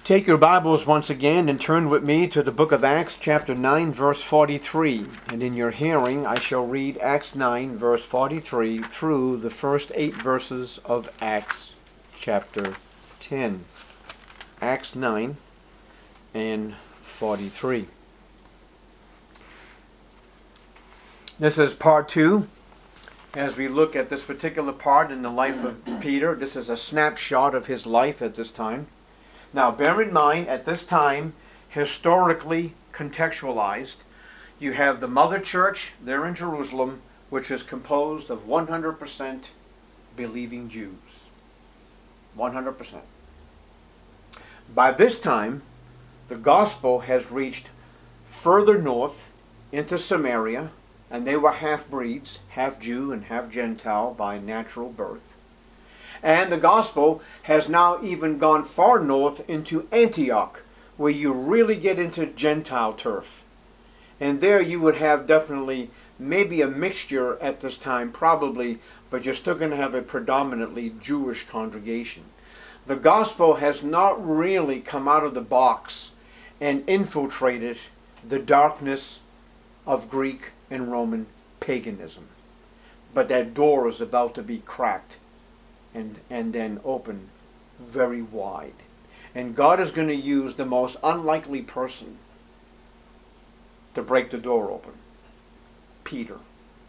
Take your Bibles once again and turn with me to the book of Acts chapter 9 verse 43. And in your hearing I shall read Acts 9 verse 43 through the first 8 verses of Acts chapter 10. Acts 9 and 43. This is part 2. As we look at this particular part in the life of Peter, this is a snapshot of his life at this time. Now, bear in mind, at this time, historically contextualized, you have the mother church there in Jerusalem, which is composed of 100% believing Jews. 100%. By this time, the gospel has reached further north into Samaria, and they were half-breeds, half Jew and half Gentile by natural birth. And the gospel has now even gone far north into Antioch, where you really get into Gentile turf. And there you would have definitely maybe a mixture at this time, probably, but you're still going to have a predominantly Jewish congregation. The gospel has not really come out of the box and infiltrated the darkness of Greek and Roman paganism. But that door is about to be cracked and then open very wide. And God is going to use the most unlikely person to break the door open. Peter,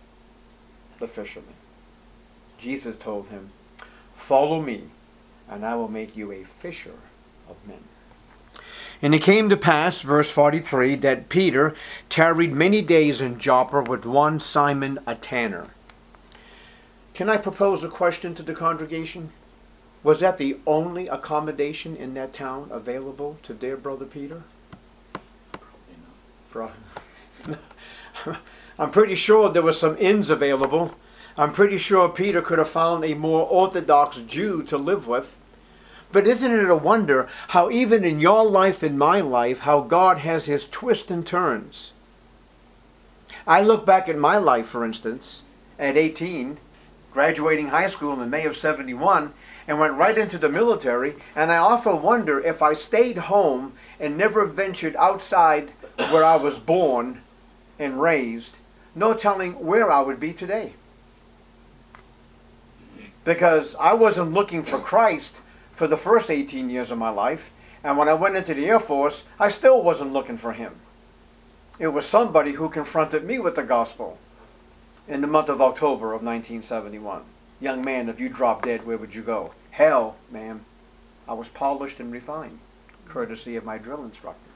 the fisherman. Jesus told him, "Follow me, and I will make you a fisher of men." And it came to pass, verse 43, that Peter tarried many days in Joppa with one Simon a tanner. Can I propose a question to the congregation? Was that the only accommodation in that town available to dear brother Peter? Probably not. I'm pretty sure there were some inns available. I'm pretty sure Peter could have found a more orthodox Jew to live with. But isn't it a wonder how even in your life and my life, how God has his twists and turns? I look back at my life, for instance, at 18, graduating high school in May of 71, and went right into the military, and I often wonder if I stayed home and never ventured outside where I was born and raised, no telling where I would be today. Because I wasn't looking for Christ for the first 18 years of my life, and when I went into the Air Force, I still wasn't looking for him. It was somebody who confronted me with the gospel in the month of October of 1971. "Young man, if you drop dead, where would you go?" "Hell, ma'am." I was polished and refined, courtesy of my drill instructor.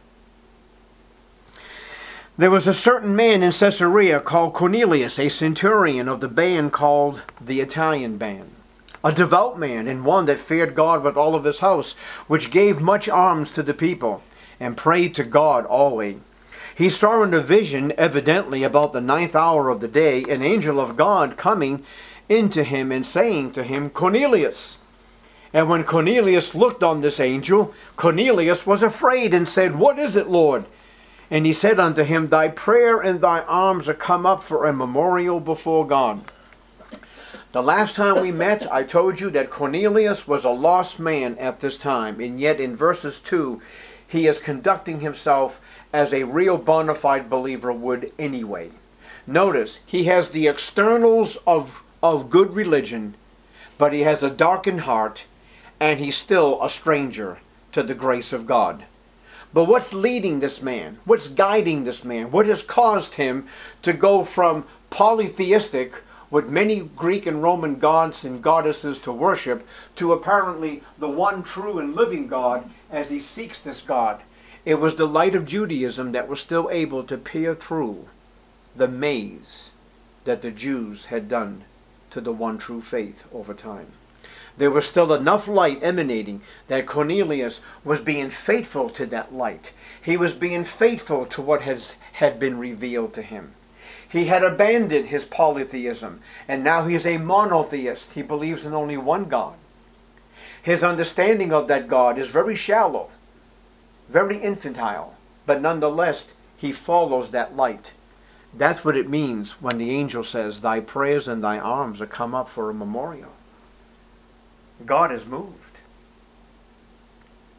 There was a certain man in Caesarea called Cornelius, a centurion of the band called the Italian band, a devout man and one that feared God with all of his house, which gave much alms to the people, and prayed to God always. He saw in a vision, evidently about the 9th hour of the day, an angel of God coming into him and saying to him, "Cornelius." And when Cornelius looked on this angel, Cornelius was afraid and said, "What is it, Lord?" And he said unto him, "Thy prayer and thy alms are come up for a memorial before God." The last time we met, I told you that Cornelius was a lost man at this time, and yet in verses 2, he is conducting himself as a real bona fide believer would anyway. Notice, he has the externals of good religion, but he has a darkened heart, and he's still a stranger to the grace of God. But what's leading this man? What's guiding this man? What has caused him to go from polytheistic, with many Greek and Roman gods and goddesses to worship, to apparently the one true and living God as he seeks this God? It was the light of Judaism that was still able to peer through the maze that the Jews had done to the one true faith over time. There was still enough light emanating that Cornelius was being faithful to that light. He was being faithful to what had been revealed to him. He had abandoned his polytheism, and now he's a monotheist. He believes in only one God. His understanding of that God is very shallow, very infantile, but nonetheless, he follows that light. That's what it means when the angel says, "Thy prayers and thy alms are come up for a memorial." God is moved.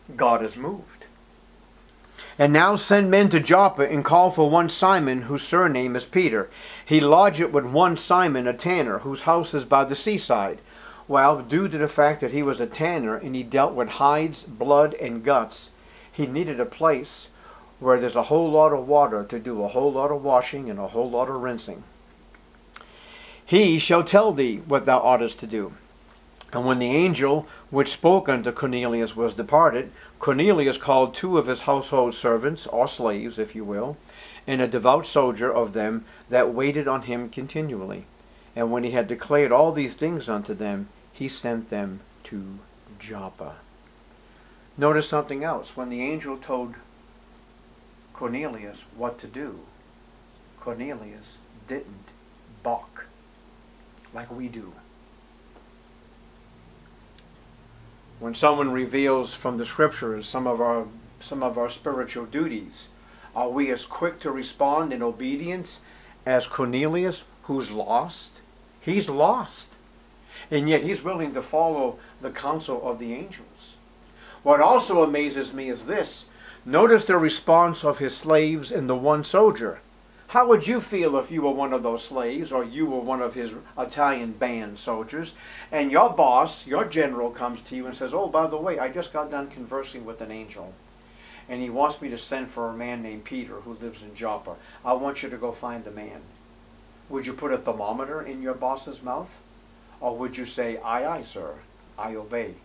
God is moved. And now send men to Joppa and call for one Simon, whose surname is Peter. He lodgeth with one Simon, a tanner, whose house is by the seaside. Well, due to the fact that he was a tanner and he dealt with hides, blood, and guts, he needed a place where there's a whole lot of water to do a whole lot of washing and a whole lot of rinsing. He shall tell thee what thou oughtest to do. And when the angel which spoke unto Cornelius was departed, Cornelius called 2 of his household servants, or slaves, if you will, and a devout soldier of them that waited on him continually. And when he had declared all these things unto them, he sent them to Joppa. Notice something else. When the angel told Cornelius what to do, Cornelius didn't balk like we do. When someone reveals from the scriptures some of our spiritual duties, are we as quick to respond in obedience as Cornelius, who's lost? He's lost. And yet he's willing to follow the counsel of the angels. What also amazes me is this. Notice the response of his slaves and the one soldier. How would you feel if you were one of those slaves, or you were one of his Italian band soldiers, and your boss, your general, comes to you and says, oh, by the way, I just got done conversing with an angel, and he wants me to send for a man named Peter who lives in Joppa. I want you to go find the man. Would you put a thermometer in your boss's mouth? Or would you say, aye, aye, sir, I obey?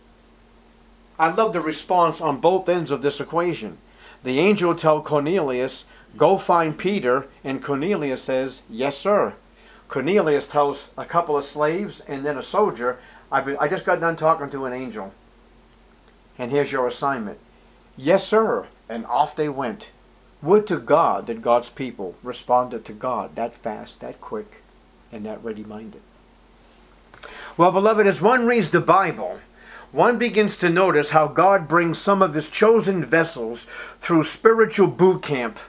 I love the response on both ends of this equation. The angel tells Cornelius, go find Peter, and Cornelius says, yes, sir. Cornelius tells a couple of slaves and then a soldier, I just got done talking to an angel, and here's your assignment. Yes, sir. And off they went. Would to God that God's people responded to God that fast, that quick, and that ready-minded. Well, beloved, as one reads the Bible, one begins to notice how God brings some of his chosen vessels through spiritual boot camp.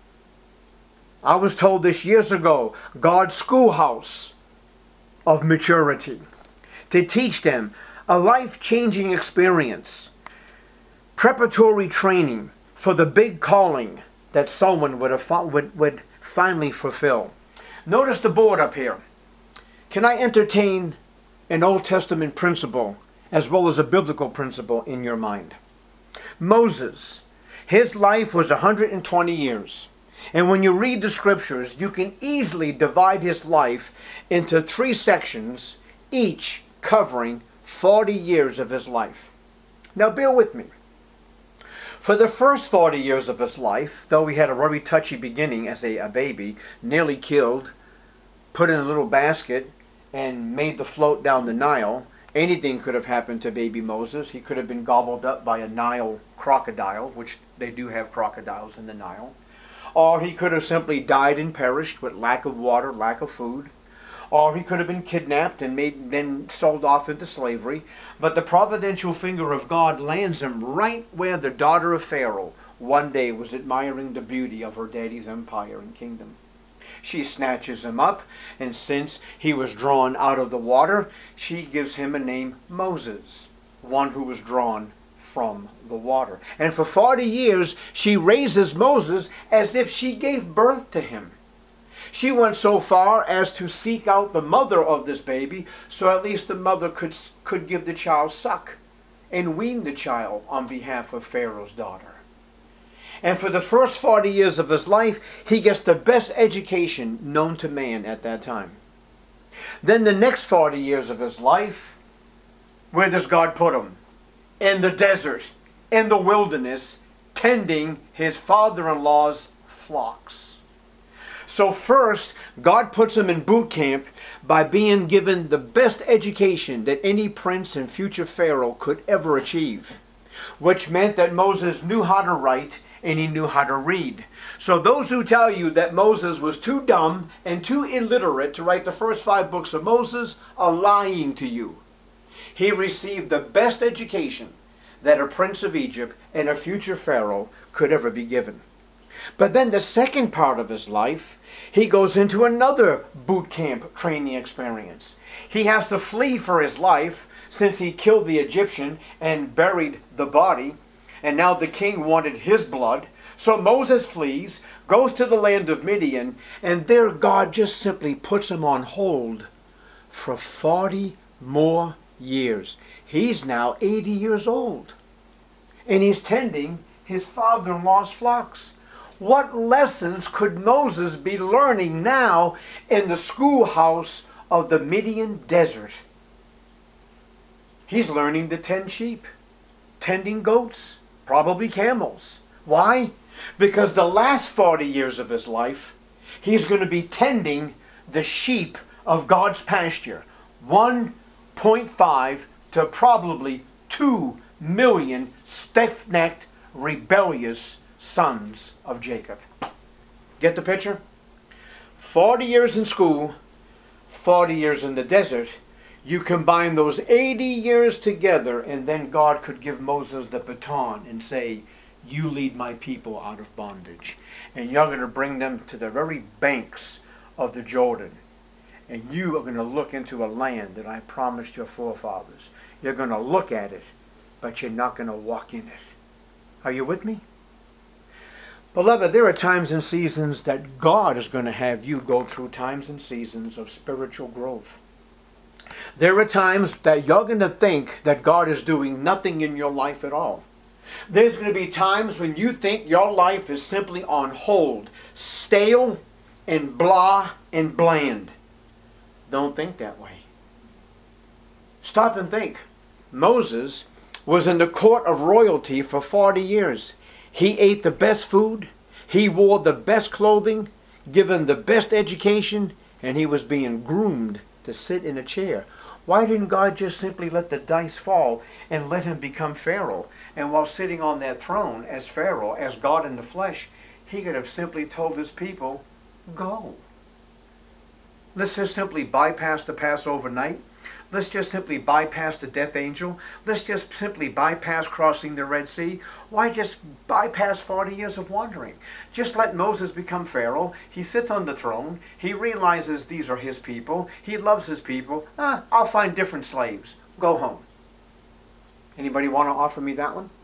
I was told this years ago, God's schoolhouse of maturity, to teach them a life-changing experience, preparatory training for the big calling that someone would finally fulfill. Notice the board up here. Can I entertain an Old Testament principle as well as a biblical principle in your mind? Moses, his life was 120 years. And when you read the scriptures, you can easily divide his life into 3 sections, each covering 40 years of his life. Now bear with me. For the first 40 years of his life, though he had a very touchy beginning as a baby, nearly killed, put in a little basket, and made to float down the Nile, anything could have happened to baby Moses. He could have been gobbled up by a Nile crocodile, which they do have crocodiles in the Nile. Or he could have simply died and perished with lack of water, lack of food. Or he could have been kidnapped and then sold off into slavery. But the providential finger of God lands him right where the daughter of Pharaoh one day was admiring the beauty of her daddy's empire and kingdom. She snatches him up, and since he was drawn out of the water, she gives him a name, Moses, one who was drawn from the water. And for 40 years, she raises Moses as if she gave birth to him. She went so far as to seek out the mother of this baby, so at least the mother could give the child suck and wean the child on behalf of Pharaoh's daughter. And for the first 40 years of his life, he gets the best education known to man at that time. Then the next 40 years of his life, where does God put him? In the desert, in the wilderness, tending his father-in-law's flocks. So first, God puts him in boot camp by being given the best education that any prince and future Pharaoh could ever achieve, which meant that Moses knew how to write and he knew how to read. So those who tell you that Moses was too dumb and too illiterate to write the first 5 books of Moses are lying to you. He received the best education that a prince of Egypt and a future Pharaoh could ever be given. But then the second part of his life, he goes into another boot camp training experience. He has to flee for his life since he killed the Egyptian and buried the body. and now the king wanted his blood. So Moses flees, goes to the land of Midian, and there God just simply puts him on hold for 40 more years. He's now 80 years old, and he's tending his father-in-law's flocks. What lessons could Moses be learning now in the schoolhouse of the Midian desert? He's learning to tend sheep, tending goats, probably camels. Why? Because the last 40 years of his life, he's going to be tending the sheep of God's pasture. 1.5 to probably 2 million stiff-necked, rebellious sons of Jacob. Get the picture? 40 years in school, 40 years in the desert. You combine those 80 years together, and then God could give Moses the baton and say, you lead my people out of bondage. And you're going to bring them to the very banks of the Jordan. And you are going to look into a land that I promised your forefathers. You're going to look at it, but you're not going to walk in it. Are you with me? Beloved, there are times and seasons that God is going to have you go through times and seasons of spiritual growth. There are times that you're going to think that God is doing nothing in your life at all. There's going to be times when you think your life is simply on hold, stale and blah and bland. Don't think that way. Stop and think. Moses was in the court of royalty for 40 years. He ate the best food, he wore the best clothing, given the best education, and he was being groomed to sit in a chair. Why didn't God just simply let the dice fall and let him become Pharaoh? And while sitting on that throne as Pharaoh, as God in the flesh, he could have simply told his people, go. Let's just simply bypass the Passover night. Let's just simply bypass the death angel. Let's just simply bypass crossing the Red Sea. Why just bypass 40 years of wandering? Just let Moses become Pharaoh. He sits on the throne. He realizes these are his people. He loves his people. I'll find different slaves. Go home. Anybody want to offer me that one?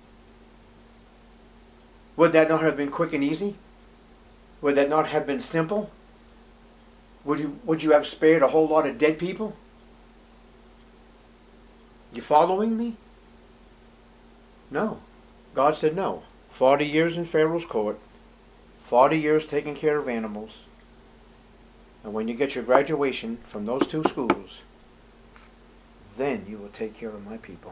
Would that not have been quick and easy? Would that not have been simple? Would you have spared a whole lot of dead people? You following me? No. God said no. 40 years in Pharaoh's court, 40 years taking care of animals, and when you get your graduation from those two schools, then you will take care of my people.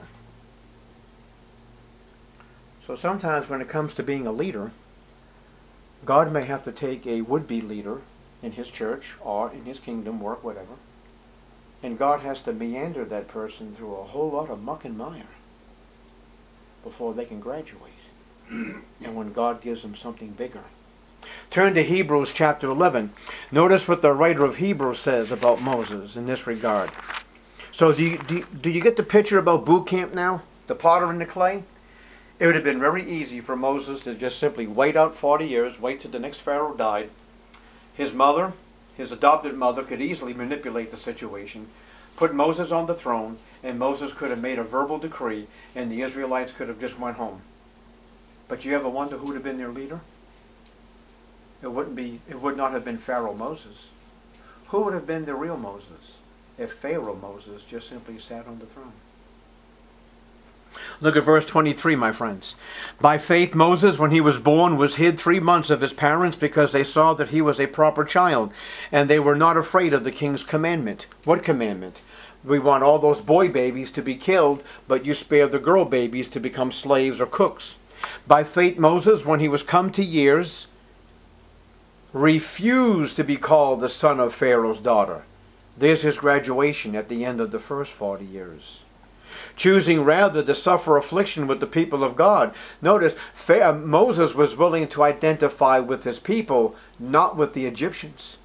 So sometimes when it comes to being a leader, God may have to take a would-be leader in his church or in his kingdom work, whatever, and God has to meander that person through a whole lot of muck and mire before they can graduate. And when God gives them something bigger. Turn to Hebrews chapter 11. Notice what the writer of Hebrews says about Moses in this regard. So do you get the picture about boot camp now? The potter and the clay? It would have been very easy for Moses to just simply wait out 40 years, wait till the next Pharaoh died. His mother, his adopted mother, could easily manipulate the situation, put Moses on the throne, and Moses could have made a verbal decree, and the Israelites could have just went home. But you ever wonder who would have been their leader? It would not have been Pharaoh Moses. Who would have been the real Moses if Pharaoh Moses just simply sat on the throne? Look at verse 23, my friends. By faith Moses, when he was born, was hid 3 months of his parents because they saw that he was a proper child, and they were not afraid of the king's commandment. What commandment? We want all those boy babies to be killed, but you spare the girl babies to become slaves or cooks. By faith Moses, when he was come to years, refused to be called the son of Pharaoh's daughter. There's his graduation at the end of the first 40 years. Choosing rather to suffer affliction with the people of God. Notice, Moses was willing to identify with his people, not with the Egyptians.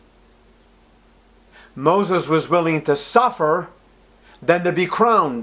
Moses was willing to suffer than to be crowned.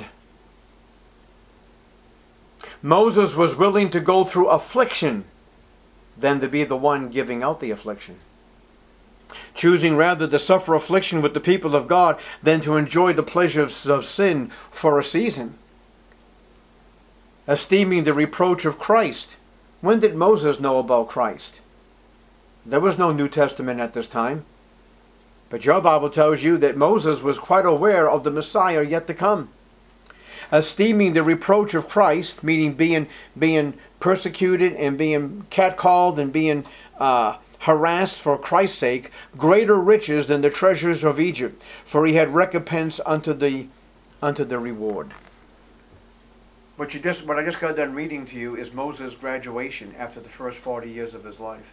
Moses was willing to go through affliction than to be the one giving out the affliction. Choosing rather to suffer affliction with the people of God than to enjoy the pleasures of sin for a season. esteeming the reproach of Christ. When did Moses know about Christ? There was no New Testament at this time. But your Bible tells you that Moses was quite aware of the Messiah yet to come. Esteeming the reproach of Christ, meaning being persecuted and being catcalled and being harassed for Christ's sake, greater riches than the treasures of Egypt, for he had recompense unto the reward. What I just got done reading to you is Moses' graduation after the first 40 years of his life.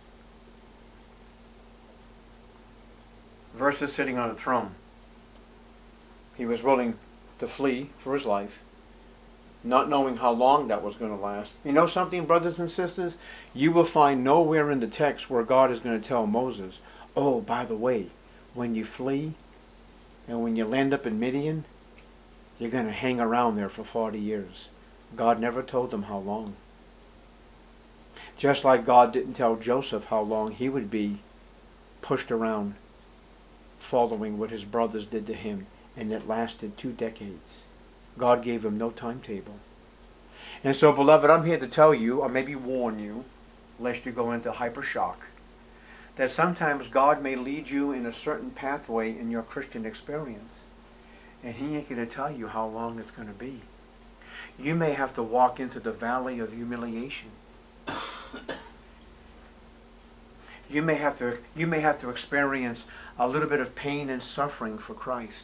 Versus sitting on a throne. He was willing to flee for his life, not knowing how long that was going to last. You know something, brothers and sisters? You will find nowhere in the text where God is going to tell Moses, oh, by the way, when you flee and when you land up in Midian, you're going to hang around there for 40 years. God never told them how long. Just like God didn't tell Joseph how long he would be pushed around following what his brothers did to him, and it lasted 2 decades. God gave him no timetable. And so, beloved, I'm here to tell you, or maybe warn you, lest you go into hyper shock, that sometimes God may lead you in a certain pathway in your Christian experience, and he ain't going to tell you how long it's going to be. You may have to walk into the valley of humiliation. You may have to experience a little bit of pain and suffering for Christ.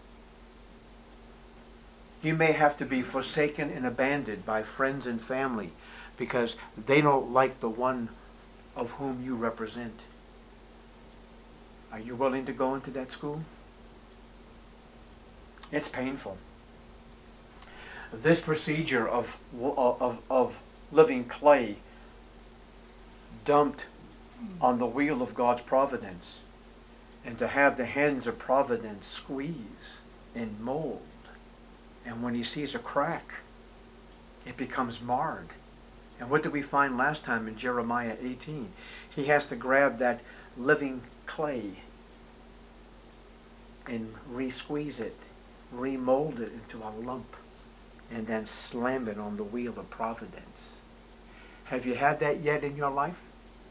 You may have to be forsaken and abandoned by friends and family because they don't like the one of whom you represent. Are you willing to go into that school? It's painful. This procedure of living clay dumped on the wheel of God's providence, and to have the hands of providence squeeze and mold, and when he sees a crack, it becomes marred. And what did we find last time in Jeremiah 18? He has to grab that living clay and re-squeeze it, remold it into a lump, and then slam it on the wheel of providence. Have you had that yet in your life?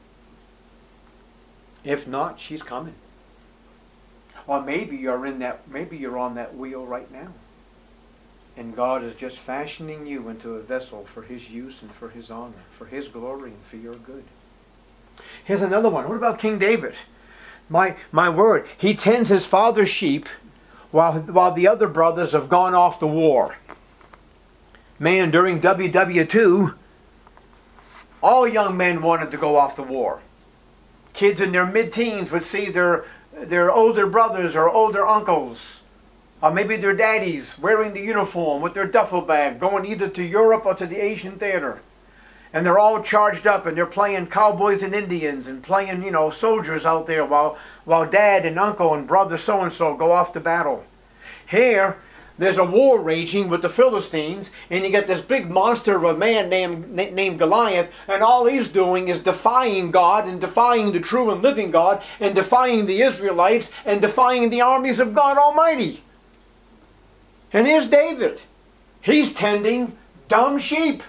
If not, she's coming. Or maybe you're on that wheel right now. And God is just fashioning you into a vessel for his use and for his honor, for his glory and for your good. Here's another one. What about King David? My word, he tends his father's sheep while the other brothers have gone off to war. Man, during WW2, all young men wanted to go off to war. Kids in their mid-teens would see their older brothers or older uncles, or maybe their daddies, wearing the uniform with their duffel bag, going either to Europe or to the Asian theater. And they're all charged up, and they're playing cowboys and Indians and playing, soldiers out there while dad and uncle and brother so-and-so go off to battle. Here, there's a war raging with the Philistines, and you get this big monster of a man named Goliath, and all he's doing is defying God and defying the true and living God and defying the Israelites and defying the armies of God Almighty. And here's David. He's tending dumb sheep.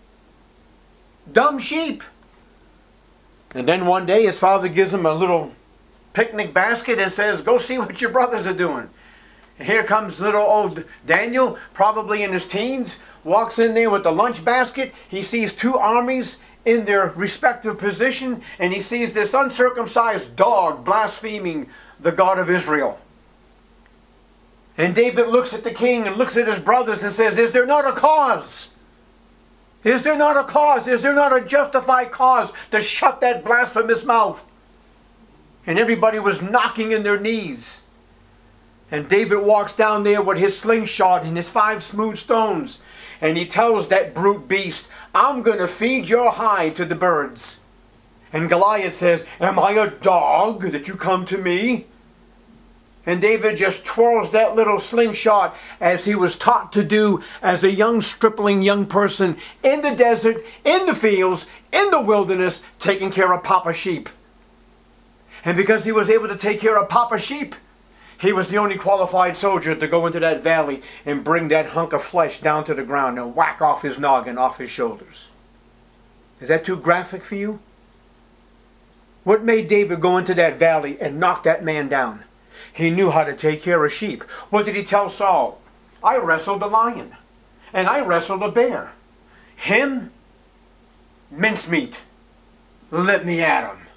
Dumb sheep. And then one day his father gives him a little picnic basket and says, go see what your brothers are doing. And here comes little old Daniel, probably in his teens, walks in there with the lunch basket. He sees 2 armies in their respective position, and he sees this uncircumcised dog blaspheming the God of Israel. And David looks at the king and looks at his brothers and says, is there not a cause? Is there not a cause? Is there not a justified cause to shut that blasphemous mouth? And everybody was knocking in their knees. And David walks down there with his slingshot and his 5 smooth stones. And he tells that brute beast, I'm going to feed your hide to the birds. And Goliath says, am I a dog that you come to me? And David just twirls that little slingshot as he was taught to do as a young stripling young person in the desert, in the fields, in the wilderness, taking care of Papa sheep. And because he was able to take care of Papa sheep, He was the only qualified soldier to go into that valley and bring that hunk of flesh down to the ground and whack off his noggin, off his shoulders. Is that too graphic for you? What made David go into that valley and knock that man down? He knew how to take care of sheep. What did he tell Saul? I wrestled a lion, and I wrestled a bear. Him? Mincemeat. Let me at him.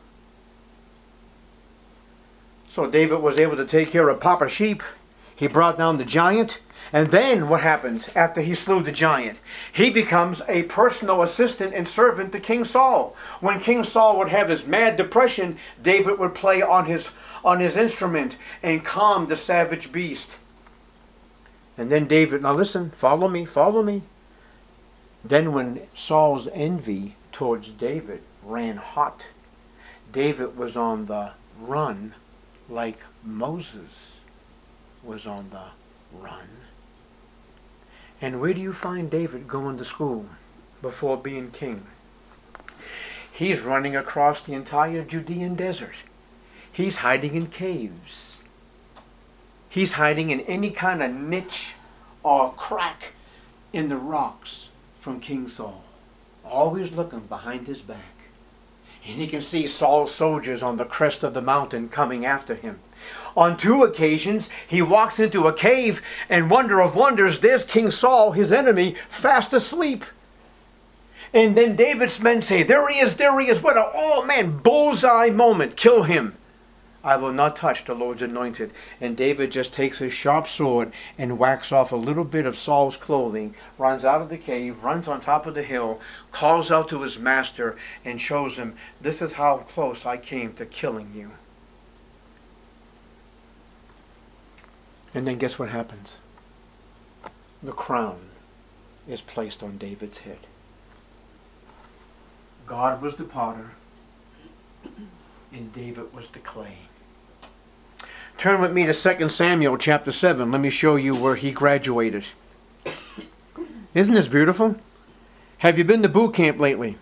So David was able to take care of Papa Sheep. He brought down the giant. And then what happens after he slew the giant? He becomes a personal assistant and servant to King Saul. When King Saul would have his mad depression, David would play on his instrument and calm the savage beast. And then David, now listen, follow me, follow me. Then when Saul's envy towards David ran hot, David was on the run like Moses was on the run. And where do you find David going to school before being king? He's running across the entire Judean desert. He's hiding in caves. He's hiding in any kind of niche or crack in the rocks from King Saul. Always looking behind his back. And he can see Saul's soldiers on the crest of the mountain coming after him. On 2 occasions, he walks into a cave, and wonder of wonders, there's King Saul, his enemy, fast asleep. And then David's men say, there he is, there he is. What a, oh man, bullseye moment. Kill him. I will not touch the Lord's anointed. And David just takes his sharp sword and whacks off a little bit of Saul's clothing, runs out of the cave, runs on top of the hill, calls out to his master, and shows him, this is how close I came to killing you. And then guess what happens? The crown is placed on David's head. God was the potter, and David was the clay. Turn with me to 2 Samuel chapter 7. Let me show you where he graduated. Isn't this beautiful? Have you been to boot camp lately?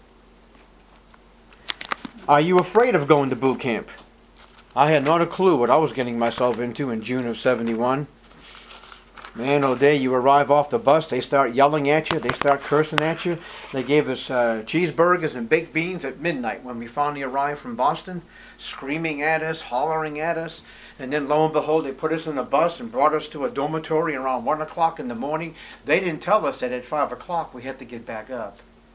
Are you afraid of going to boot camp? I had not a clue what I was getting myself into in June of 71. Man, oh day, you arrive off the bus, they start yelling at you, they start cursing at you. They gave us cheeseburgers and baked beans at midnight when we finally arrived from Boston, screaming at us, hollering at us. And then lo and behold, they put us in a bus and brought us to a dormitory around 1 o'clock in the morning. They didn't tell us that at 5 o'clock we had to get back up.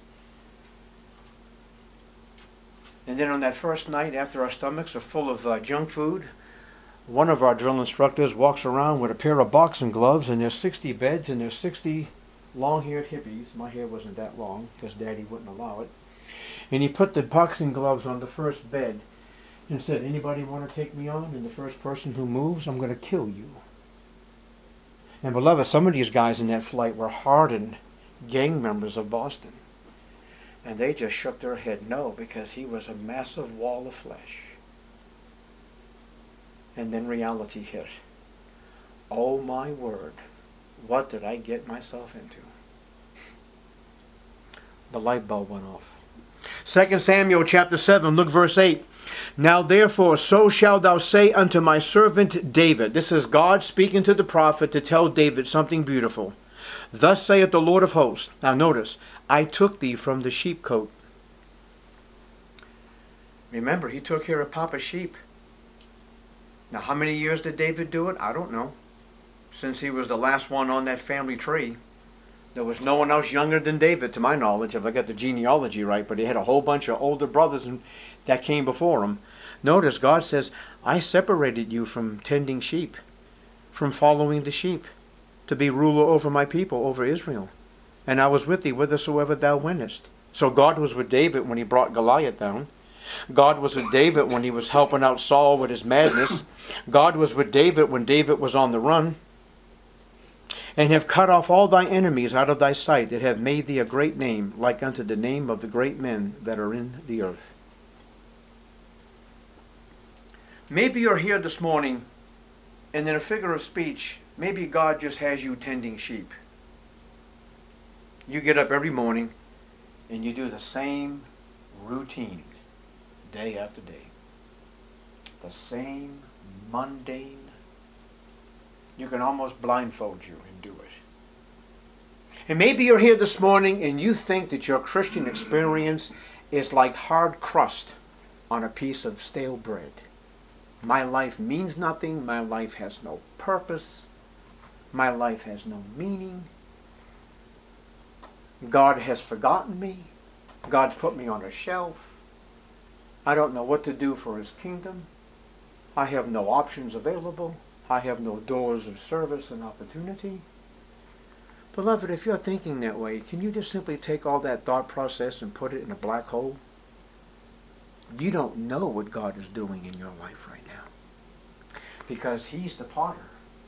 And then on that first night, after our stomachs are full of junk food, one of our drill instructors walks around with a pair of boxing gloves, and there's 60 beds, and there's 60 long-haired hippies. My hair wasn't that long, because Daddy wouldn't allow it. And he put the boxing gloves on the first bed and said, anybody want to take me on? And the first person who moves, I'm going to kill you. And beloved, some of these guys in that flight were hardened gang members of Boston. And they just shook their head no, because he was a massive wall of flesh. And then reality hit. Oh my word, what did I get myself into? The light bulb went off. 2 Samuel chapter 7, look verse 8. Now therefore, so shalt thou say unto my servant David. This is God speaking to the prophet to tell David something beautiful. Thus saith the Lord of hosts. Now notice, I took thee from the sheepcote. Remember, he took care of Papa's sheep. Now, how many years did David do it? I don't know. Since he was the last one on that family tree. There was no one else younger than David, to my knowledge, if I got the genealogy right, but he had a whole bunch of older brothers that came before him. Notice, God says, I separated you from tending sheep, from following the sheep, to be ruler over my people, over Israel. And I was with thee whithersoever thou wentest. So God was with David when he brought Goliath down. God was with David when he was helping out Saul with his madness. God was with David when David was on the run. And have cut off all thy enemies out of thy sight, that have made thee a great name, like unto the name of the great men that are in the earth. Maybe you're here this morning, and in a figure of speech, maybe God just has you tending sheep. You get up every morning, and you do the same routine. Day after day. The same mundane You can almost blindfold you and do it. And maybe you're here this morning and you think that your Christian experience is like hard crust on a piece of stale bread. My life means nothing. My life has no purpose. My life has no meaning. God has forgotten me. God's put me on a shelf. I don't know what to do for His kingdom. I have no options available. I have no doors of service and opportunity. Beloved, if you're thinking that way, can you just simply take all that thought process and put it in a black hole? You don't know what God is doing in your life right now. Because He's the potter.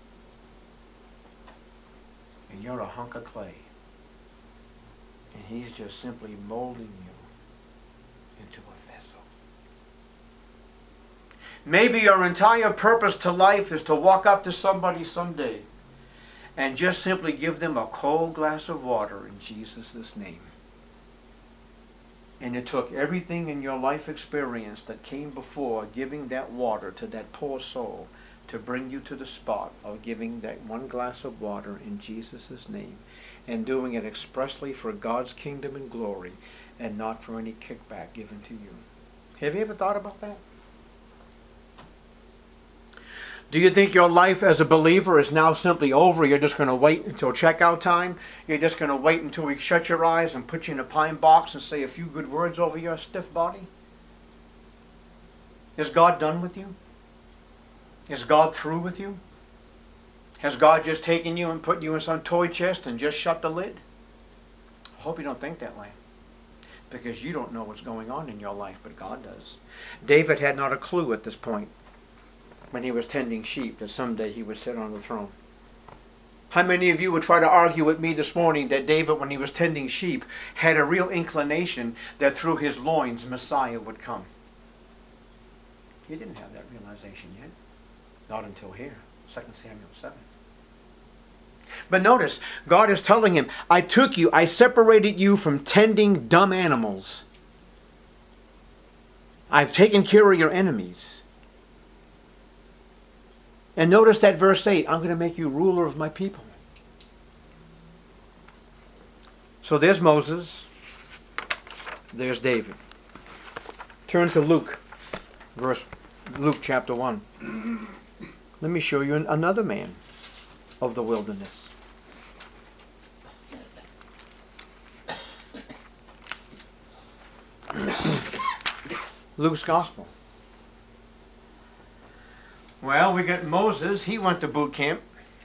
And you're a hunk of clay. And He's just simply molding you into a vessel. Maybe your entire purpose to life is to walk up to somebody someday and just simply give them a cold glass of water in Jesus' name. And it took everything in your life experience that came before giving that water to that poor soul to bring you to the spot of giving that one glass of water in Jesus' name, and doing it expressly for God's kingdom and glory and not for any kickback given to you. Have you ever thought about that? Do you think your life as a believer is now simply over? You're just going to wait until checkout time? You're just going to wait until we shut your eyes and put you in a pine box and say a few good words over your stiff body? Is God done with you? Is God through with you? Has God just taken you and put you in some toy chest and just shut the lid? I hope you don't think that way. Because you don't know what's going on in your life, but God does. David had not a clue at this point when he was tending sheep that someday he would sit on the throne. How many of you would try to argue with me this morning that David, when he was tending sheep, had a real inclination that through his loins Messiah would come? He didn't have that realization yet. Not until here, 2 Samuel 7. But notice, God is telling him, I took you, I separated you from tending dumb animals. I've taken care of your enemies. And notice that verse 8, I'm going to make you ruler of my people. So there's Moses. There's David. Turn to Luke chapter 1. Let me show you another man of the wilderness. Luke's Gospel. Well, we got Moses. He went to boot camp.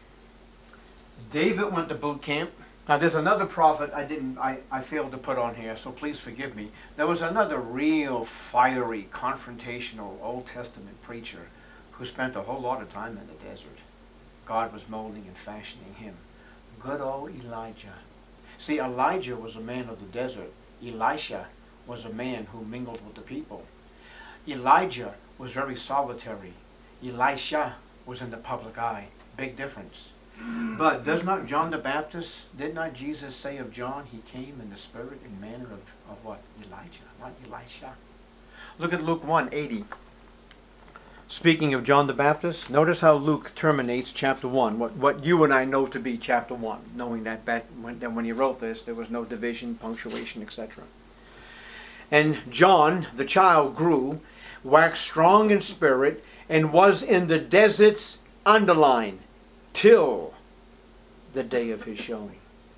David went to boot camp. Now, there's another prophet I failed to put on here, so please forgive me. There was another real fiery, confrontational Old Testament preacher who spent a whole lot of time in the desert. God was molding and fashioning him. Good old Elijah. See, Elijah was a man of the desert. Elisha was a man who mingled with the people. Elijah was very solitary. Elisha was in the public eye. Big difference. But did not Jesus say of John, he came in the spirit and manner of what? Elijah, not Elisha. Look at Luke 1:80. Speaking of John the Baptist, notice how Luke terminates chapter 1, what you and I know to be chapter 1, knowing that when he wrote this, there was no division, punctuation, etc. And John, the child, grew, waxed strong in spirit, and was in the deserts, underline, till the day of his showing.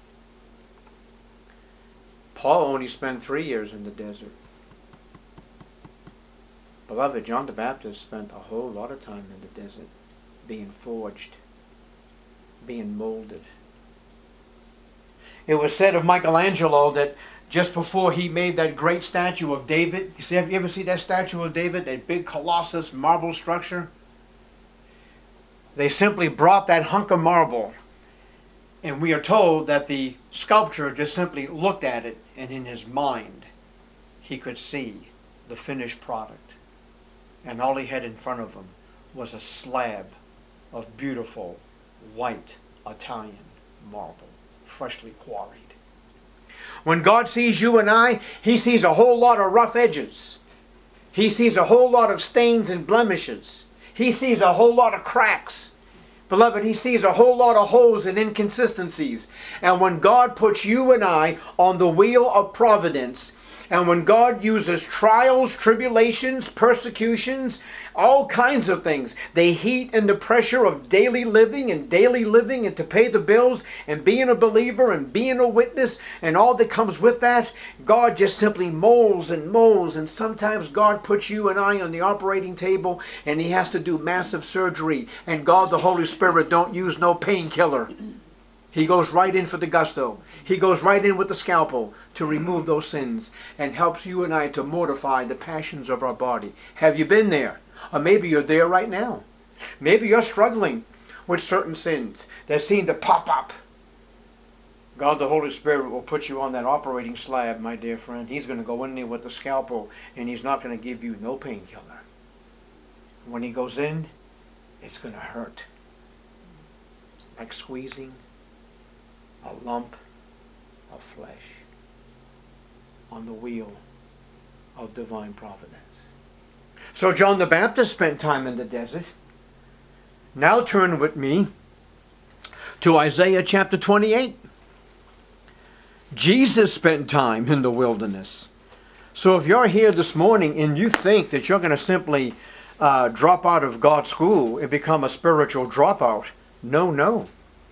Paul only spent 3 years in the desert. Beloved, John the Baptist spent a whole lot of time in the desert, being forged, being molded. It was said of Michelangelo that just before he made that great statue of David, have you ever seen that statue of David, that big colossus marble structure? They simply brought that hunk of marble, and we are told that the sculptor just simply looked at it, and in his mind he could see the finished product. And all he had in front of him was a slab of beautiful white Italian marble, freshly quarried. When God sees you and I, he sees a whole lot of rough edges. He sees a whole lot of stains and blemishes. He sees a whole lot of cracks. Beloved, he sees a whole lot of holes and inconsistencies. And when God puts you and I on the wheel of providence, and when God uses trials, tribulations, persecutions, all kinds of things, the heat and the pressure of daily living and to pay the bills and being a believer and being a witness and all that comes with that, God just simply molds and molds. And sometimes God puts you and I on the operating table and he has to do massive surgery. And God, the Holy Spirit, don't use no painkiller. He goes right in for the gusto. He goes right in with the scalpel to remove those sins and helps you and I to mortify the passions of our body. Have you been there? Or maybe you're there right now. Maybe you're struggling with certain sins that seem to pop up. God, the Holy Spirit, will put you on that operating slab, my dear friend. He's going to go in there with the scalpel and he's not going to give you no painkiller. When he goes in, it's going to hurt. Like squeezing a lump of flesh on the wheel of divine providence. So John the Baptist spent time in the desert. Now turn with me to Isaiah chapter 28. Jesus spent time in the wilderness. So if you're here this morning and you think that you're going to simply drop out of God's school and become a spiritual dropout, no.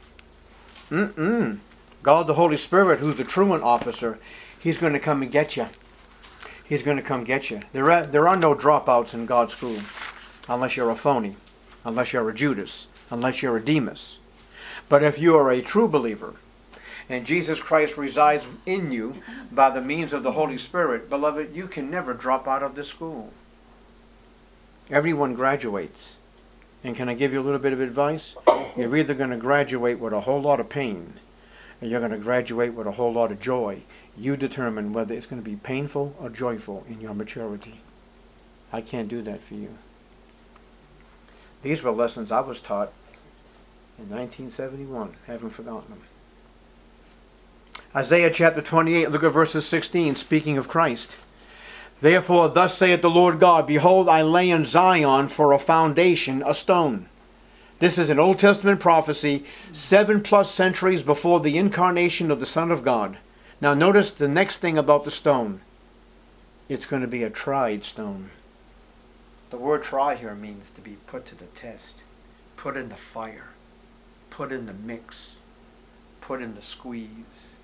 God, the Holy Spirit, who's the truant officer, he's going to come and get you. He's going to come get you. There are no dropouts in God's school, unless you're a phony, unless you're a Judas, unless you're a Demas. But if you are a true believer, and Jesus Christ resides in you by the means of the Holy Spirit, beloved, you can never drop out of this school. Everyone graduates. And can I give you a little bit of advice? You're either going to graduate with a whole lot of pain, or you're going to graduate with a whole lot of joy. You determine whether it's going to be painful or joyful in your maturity. I can't do that for you. These were lessons I was taught in 1971. Haven't forgotten them. Isaiah chapter 28, look at verses 16, speaking of Christ. Therefore, thus saith the Lord God, behold, I lay in Zion for a foundation, a stone. This is an Old Testament prophecy, 7+ centuries before the incarnation of the Son of God. Now notice the next thing about the stone. It's going to be a tried stone. The word try here means to be put to the test, put in the fire, put in the mix, put in the squeeze,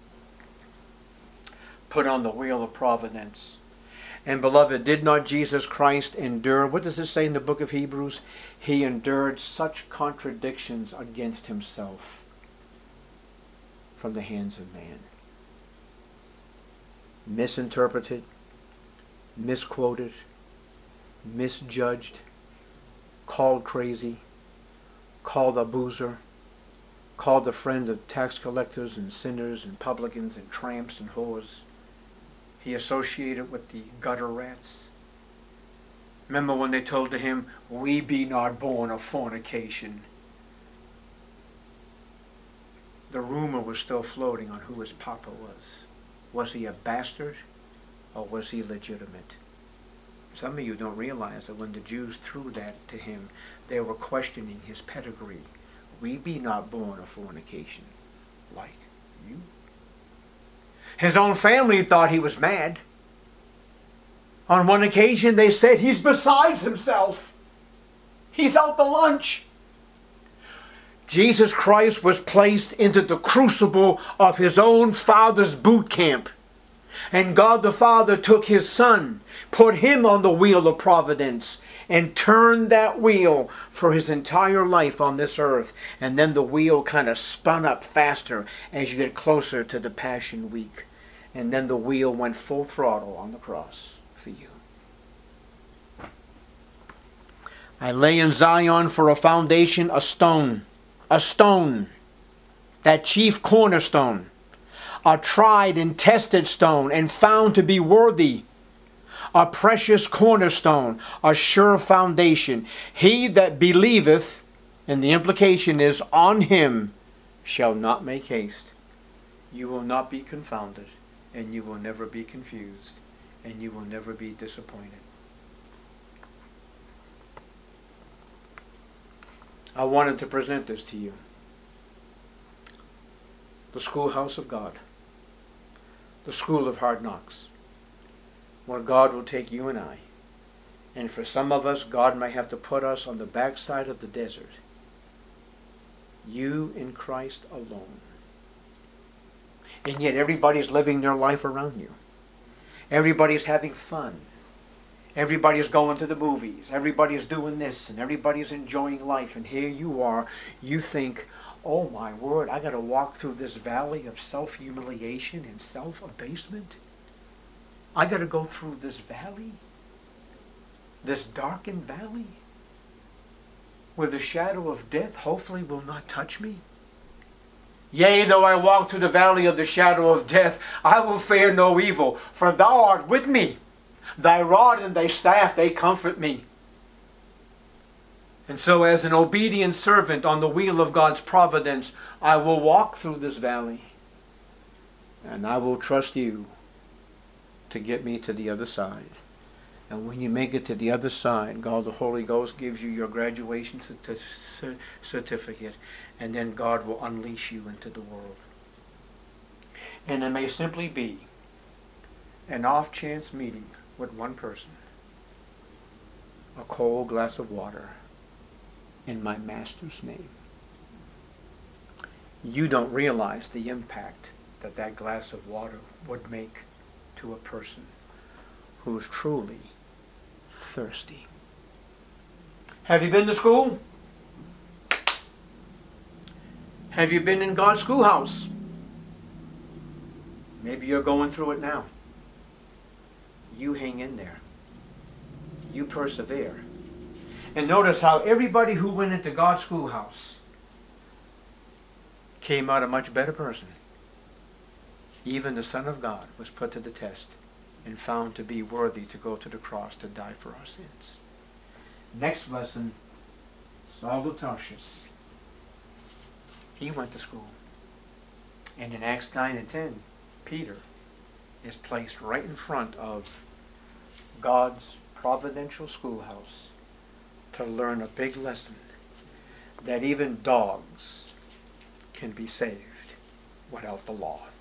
put on the wheel of providence. And beloved, did not Jesus Christ endure, what does it say in the book of Hebrews? He endured such contradictions against himself from the hands of man. Misinterpreted, misquoted, misjudged, called crazy, called a boozer, called the friend of tax collectors and sinners and publicans and tramps and whores. He associated with the gutter rats. Remember when they told to him, we be not born of fornication. The rumor was still floating on who his papa was. Was he a bastard or was he legitimate? Some of you don't realize that when the Jews threw that to him, they were questioning his pedigree. We be not born of fornication like you. His own family thought he was mad. On one occasion they said he's besides himself. He's out to lunch. Jesus Christ was placed into the crucible of his own Father's boot camp. And God the Father took his Son, put him on the wheel of providence, and turned that wheel for his entire life on this earth. And then the wheel kind of spun up faster as you get closer to the Passion Week. And then the wheel went full throttle on the cross for you. I lay in Zion for a foundation, a stone, that chief cornerstone, a tried and tested stone and found to be worthy, a precious cornerstone, a sure foundation. He that believeth, and the implication is on him, shall not make haste. You will not be confounded, and you will never be confused, and you will never be disappointed. I wanted to present this to you. The schoolhouse of God. The school of hard knocks. Where God will take you and I. And for some of us, God may have to put us on the backside of the desert. You in Christ alone. And yet everybody's living their life around you. Everybody's having fun. Everybody's going to the movies. Everybody's doing this and everybody's enjoying life. And here you are. You think, oh my word, I got to walk through this valley of self-humiliation and self-abasement. I got to go through this valley. This darkened valley. Where the shadow of death hopefully will not touch me. Yea, though I walk through the valley of the shadow of death, I will fear no evil, for thou art with me. Thy rod and thy staff, they comfort me. And so as an obedient servant on the wheel of God's providence, I will walk through this valley. And I will trust you to get me to the other side. And when you make it to the other side, God the Holy Ghost gives you your graduation certificate. And then God will unleash you into the world. And it may simply be an off-chance meeting with one person. A cold glass of water in my Master's name. You don't realize the impact that that glass of water would make to a person who is truly thirsty. Have you been to school? Have you been in God's schoolhouse? Maybe you're going through it now. You hang in there. You persevere. And notice how everybody who went into God's schoolhouse came out a much better person. Even the Son of God was put to the test and found to be worthy to go to the cross to die for our sins. Next lesson, Saul of Tarsus. He went to school. And in Acts 9 and 10, Peter is placed right in front of God's providential schoolhouse to learn a big lesson that even dogs can be saved without the law.